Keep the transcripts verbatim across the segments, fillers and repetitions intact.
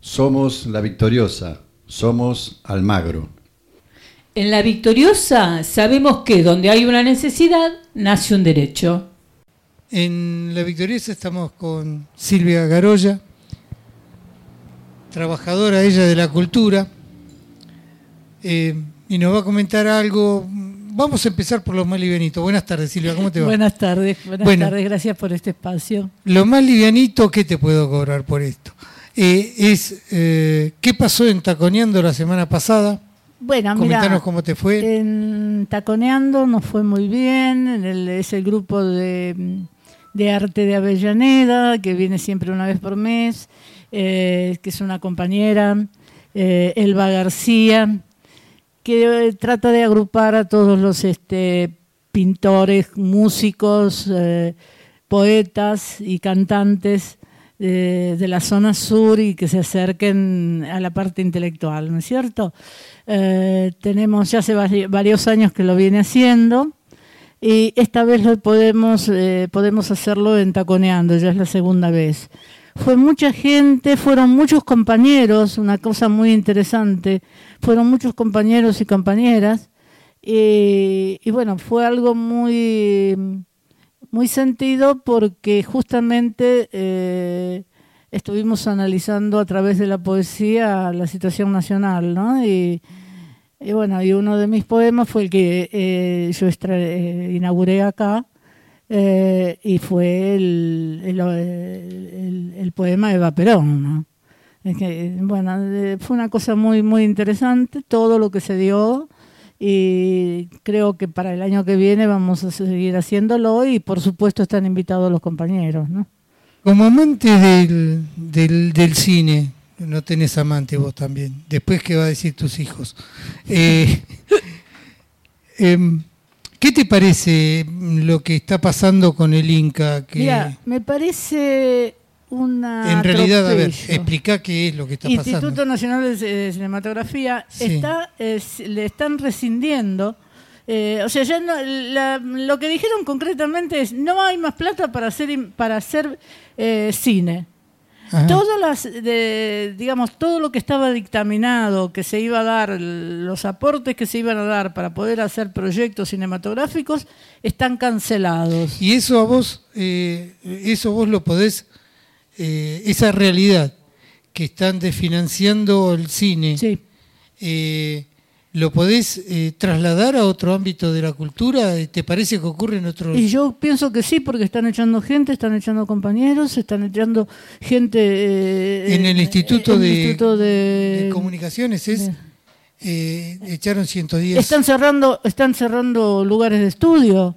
Somos La Victoriosa, somos Almagro. En La Victoriosa sabemos que donde hay una necesidad, nace un derecho. En La Victoriosa estamos con Silvia Garoya, trabajadora ella de la cultura, eh, y nos va a comentar algo. Vamos a empezar por lo más livianito. Buenas tardes, Silvia, ¿cómo te va? Buenas tardes, buenas bueno, tardes, gracias por este espacio. Lo más livianito, ¿qué te puedo cobrar por esto? Eh, es, eh, ¿qué pasó en Taconeando la semana pasada? Bueno, Comentanos mirá, cómo te fue. En Taconeando nos fue muy bien, en el, es el grupo de, de arte de Avellaneda, que viene siempre una vez por mes, eh, que es una compañera, eh, Elba García, que eh, trata de agrupar a todos los este, pintores, músicos, eh, poetas y cantantes de, de la zona sur y que se acerquen a la parte intelectual, ¿no es cierto? Eh, tenemos ya hace varios años que lo viene haciendo y esta vez lo podemos, eh, podemos hacerlo en Taconeando, ya es la segunda vez. Fue mucha gente, fueron muchos compañeros, una cosa muy interesante, fueron muchos compañeros y compañeras, y, y bueno, fue algo muy, muy sentido porque justamente eh, estuvimos analizando a través de la poesía la situación nacional, ¿no? Y, y bueno, y uno de mis poemas fue el que eh, yo extra, eh, inauguré acá, Eh, y fue el, el, el, el poema de Eva Perón, ¿no? Es que, bueno, eh, fue una cosa muy, muy interesante, todo lo que se dio, y creo que para el año que viene vamos a seguir haciéndolo y por supuesto están invitados los compañeros, ¿no? Como amante del, del, del cine, no tenés amante vos también, después qué va a decir tus hijos. Eh, eh, ¿Qué te parece lo que está pasando con el Inca? Que Mira, me parece una en realidad, atropello. A ver, explica qué es lo que está pasando. Instituto Nacional de Cinematografía Sí. está, es, le están rescindiendo. Eh, o sea, ya no, la, lo que dijeron concretamente es no hay más plata para hacer para hacer eh, cine. Ajá. Todas las, de, digamos, todo lo que estaba dictaminado, que se iba a dar, los aportes que se iban a dar para poder hacer proyectos cinematográficos, están cancelados. Y eso a vos, eh, eso vos lo podés, eh, esa realidad que están desfinanciando el cine, Sí. eh, ¿lo podés eh, trasladar a otro ámbito de la cultura? ¿Te parece que ocurre en otros? Y yo pienso que sí, porque están echando gente, están echando compañeros, están echando gente... Eh, en el Instituto, en el de, Instituto de, de Comunicaciones es, de, eh, echaron ciento diez. Están cerrando, están cerrando lugares de estudio.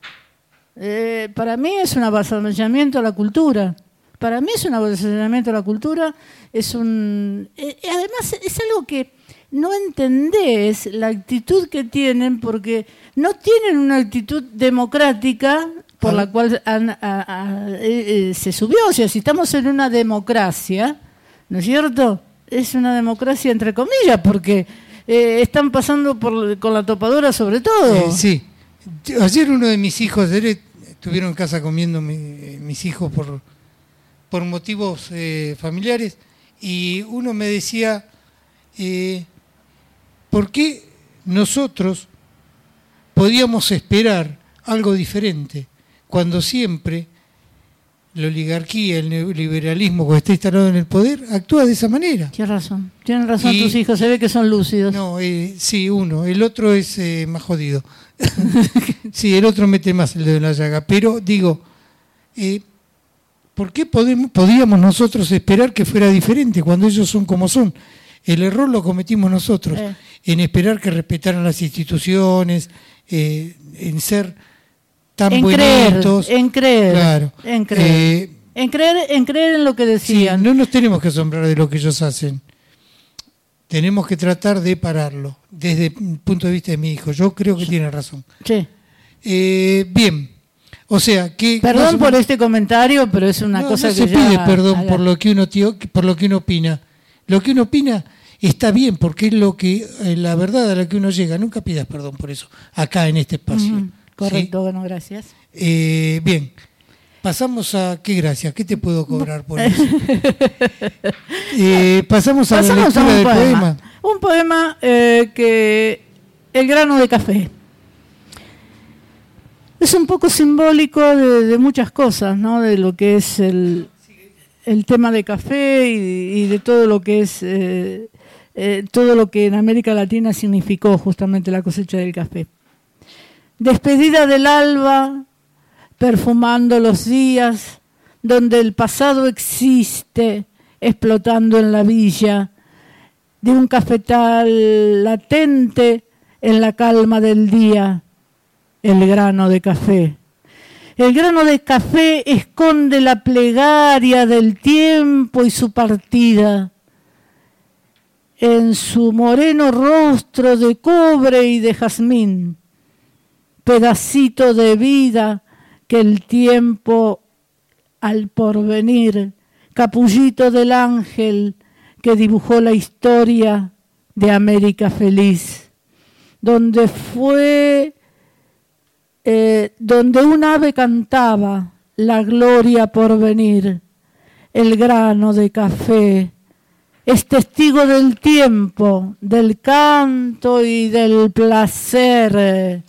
Eh, para mí es un avasallamiento a la cultura. Para mí es un avasallamiento a la cultura. Es un, eh, además es algo que no entendés la actitud que tienen, porque no tienen una actitud democrática por la cual han, a, a, eh, eh, se subió. O sea, si estamos en una democracia, ¿no es cierto? Es una democracia entre comillas, porque eh, están pasando por, con la topadora sobre todo. Eh, sí. Ayer uno de mis hijos, ayer estuvieron en casa comiendo mi, mis hijos por, por motivos eh, familiares, y uno me decía... Eh, ¿por qué nosotros podíamos esperar algo diferente cuando siempre la oligarquía, el neoliberalismo que está instalado en el poder, actúa de esa manera? Tienes razón, tienen razón Y, tus hijos, se ve que son lúcidos. No, eh, sí, uno, el otro es eh, más jodido. Sí, el otro mete más el dedo en la llaga, pero digo, eh, ¿por qué podemos, podíamos nosotros esperar que fuera diferente cuando ellos son como son? El error lo cometimos nosotros, eh. en esperar que respetaran las instituciones, eh, en ser tan en buenitos. Creer, en creer, claro. en creer, eh, en creer, en creer en lo que decían. Sí, no nos tenemos que asombrar de lo que ellos hacen. Tenemos que tratar de pararlo, desde el punto de vista de mi hijo. Yo creo que sí. Tiene razón. Sí. Eh, bien, o sea que... Perdón por este comentario, pero es una no, cosa no que se ya... pide perdón haga. por lo que uno tío, por lo que uno opina. Lo que uno opina está bien, porque es lo que eh, la verdad a la que uno llega. Nunca pidas perdón por eso, acá en este espacio. Uh-huh. Correcto, ¿sí? Bueno, gracias. Eh, bien, pasamos a... ¿Qué gracias? ¿Qué te puedo cobrar por eso? eh, pasamos a pasamos la lectura a del poema. poema. Un poema eh, que... El grano de café. Es un poco simbólico de, de muchas cosas, ¿no? De lo que es el, el tema de café y, y de todo lo que es... Eh, eh, todo lo que en América Latina significó justamente la cosecha del café. Despedida del alba, perfumando los días, donde el pasado existe, explotando en la villa, de un cafetal latente en la calma del día, el grano de café. El grano de café esconde la plegaria del tiempo y su partida. En su moreno rostro de cobre y de jazmín, pedacito de vida que el tiempo al porvenir, capullito del ángel que dibujó la historia de América feliz, donde fue, eh, donde un ave cantaba la gloria por venir, el grano de café, es testigo del tiempo, del canto y del placer.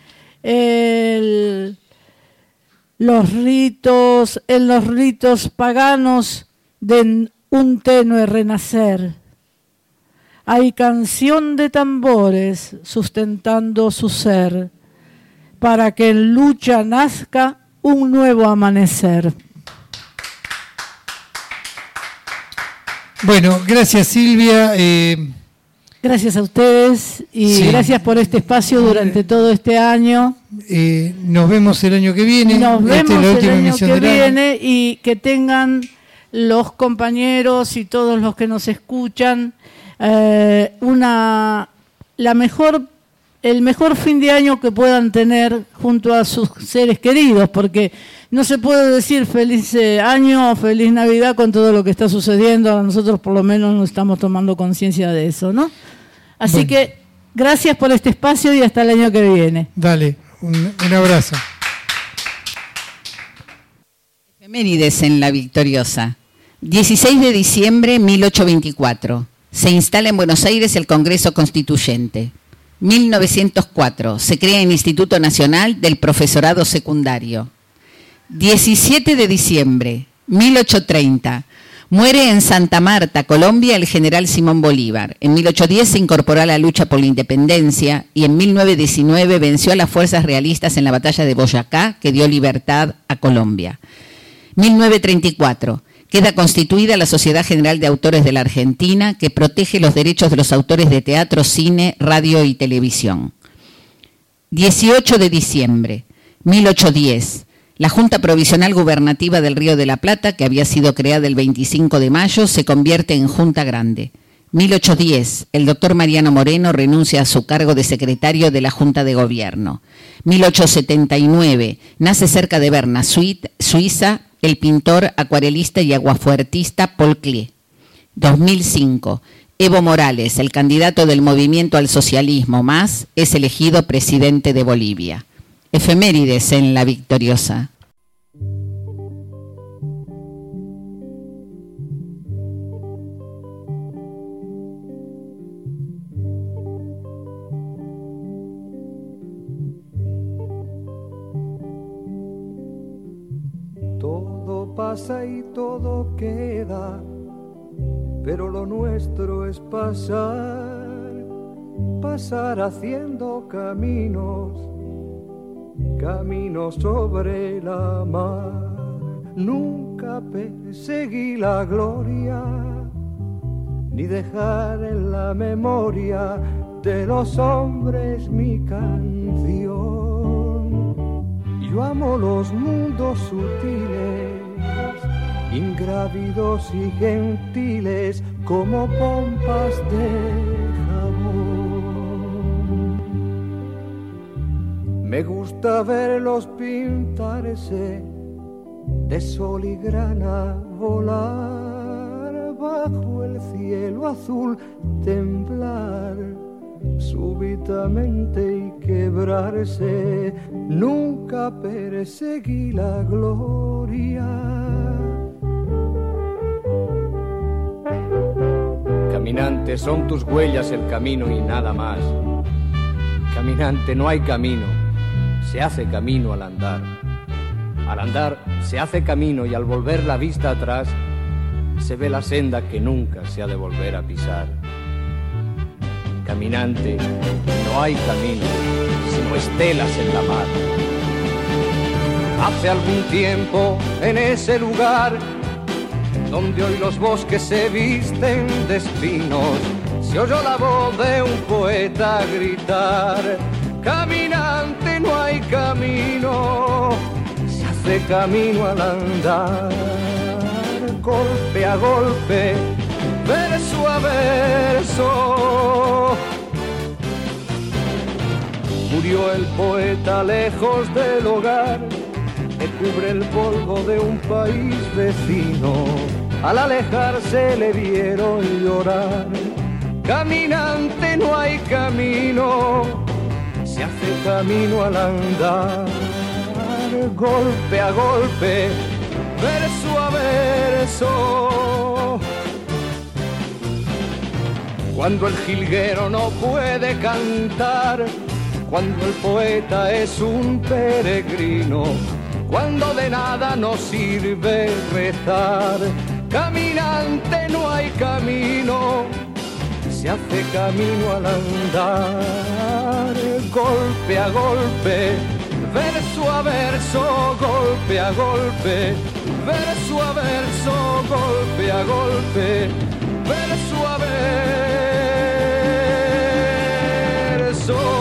El, los ritos, en los ritos paganos de un tenue renacer. Hay canción de tambores sustentando su ser, para que en lucha nazca un nuevo amanecer. Bueno, gracias Silvia. Eh, gracias a ustedes y sí. Gracias por este espacio durante todo este año. Eh, nos vemos el año que viene. Nos vemos el año que viene y que tengan los compañeros y todos los que nos escuchan eh, una la mejor el mejor fin de año que puedan tener junto a sus seres queridos, porque no se puede decir feliz año o feliz Navidad con todo lo que está sucediendo. Nosotros por lo menos no estamos tomando conciencia de eso, ¿no? Así bueno. que gracias por este espacio y hasta el año que viene. Dale, un, un abrazo. Efemérides en La Victoriosa. dieciséis de diciembre mil ochocientos veinticuatro. Se instala en Buenos Aires el Congreso Constituyente. mil novecientos cuatro. Se crea el Instituto Nacional del Profesorado Secundario. diecisiete de diciembre mil ochocientos treinta. Muere en Santa Marta, Colombia, el general Simón Bolívar. En mil ochocientos diez se incorporó a la lucha por la independencia y en mil novecientos diecinueve venció a las fuerzas realistas en la batalla de Boyacá, que dio libertad a Colombia. mil novecientos treinta y cuatro. Queda constituida la Sociedad General de Autores de la Argentina, que protege los derechos de los autores de teatro, cine, radio y televisión. dieciocho de diciembre mil ochocientos diez. La Junta Provisional Gubernativa del Río de la Plata, que había sido creada el veinticinco de mayo, se convierte en Junta Grande. mil ochocientos diez. El doctor Mariano Moreno renuncia a su cargo de secretario de la Junta de Gobierno. mil ochocientos setenta y nueve. Nace cerca de Berna, Suiza, el pintor, acuarelista y aguafuertista Paul Klee. dos mil cinco. Evo Morales, el candidato del Movimiento al Socialismo Más, es elegido presidente de Bolivia. Efemérides en La Victoriosa. Todo pasa y todo queda, pero lo nuestro es pasar, pasar haciendo caminos, caminos sobre la mar. Nunca perseguí la gloria, ni dejar en la memoria de los hombres mi canción. Yo amo los mundos sutiles, ingrávidos y gentiles, como pompas de jabón. Me gusta verlos pintarse de sol y grana, volar bajo el cielo azul, temblar súbitamente y quebrarse. Nunca perseguí la gloria. Caminante, son tus huellas el camino y nada más. Caminante, no hay camino, se hace camino al andar. Al andar se hace camino y al volver la vista atrás se ve la senda que nunca se ha de volver a pisar. Caminante, no hay camino, sino estelas en la mar. Hace algún tiempo en ese lugar donde hoy los bosques se visten de espinos, se oyó la voz de un poeta gritar: caminante, no hay camino, se hace camino al andar. Golpe a golpe, verso a verso, murió el poeta lejos del hogar que cubre el polvo de un país vecino. Al alejarse le vieron llorar. Caminante, no hay camino, se hace camino al andar. Golpe a golpe, verso a verso. Cuando el jilguero no puede cantar, cuando el poeta es un peregrino, cuando de nada nos sirve rezar. Caminante, no hay camino, se hace camino al andar. Golpe a golpe, verso a verso, golpe a golpe, verso a verso, golpe a golpe, verso a verso.